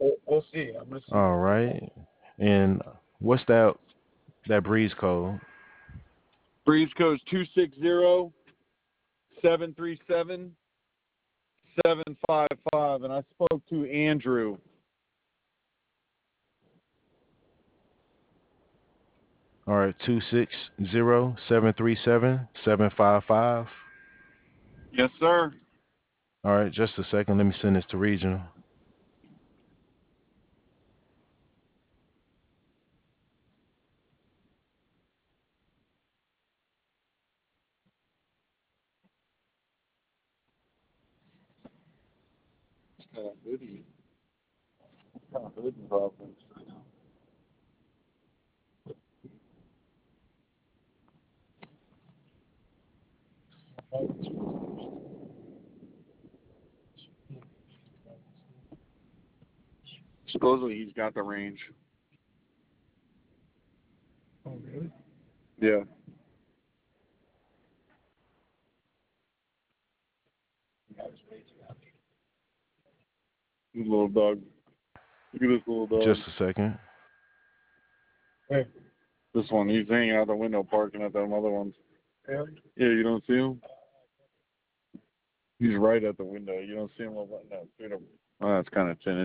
We'll see. I'm gonna see. All right. And what's that breeze code? Breeze codes 260-737-755, and I spoke to Andrew. All right, 260-737-755. Yes, sir. All right, just a second. Let me send this to regional. Kind of hoodie. Kind of hoodie problems. Supposedly he's got the range. Oh, really? Yeah. This little dog. Look at this little dog. Just a second. Hey, This one, he's hanging out the window barking at them other ones. really? Yeah, you don't see him? He's right at the window. You don't see him over no, oh, that's kind of tinted.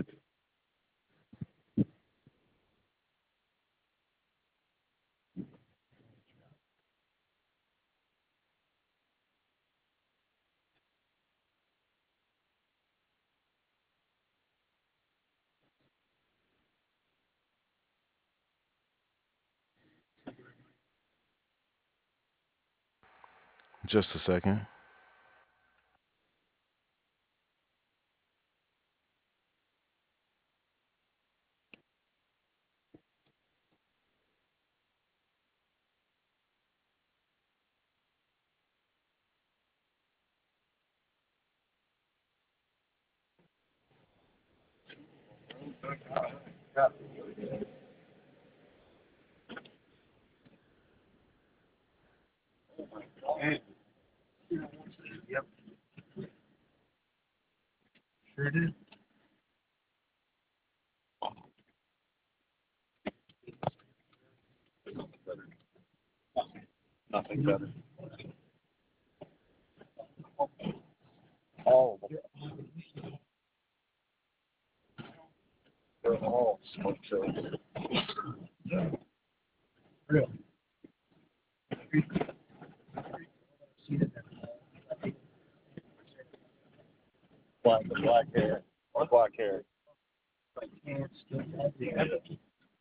Just a second. Yep. Sure did. Nothing better. All of them. They're all smoke shows. Really? Black hair. Black hair. I can't still have the evidence.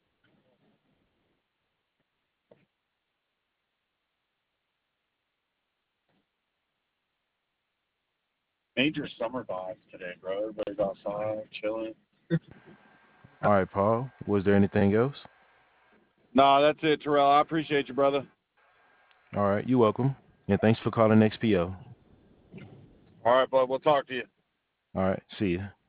Major summer vibes today, bro. Everybody's outside, chilling. All right, Paul. Was there anything else? No, that's it, Terrell. I appreciate you, brother. All right, you're welcome. And thanks for calling XPO. All right, bud. We'll talk to you. All right, see ya.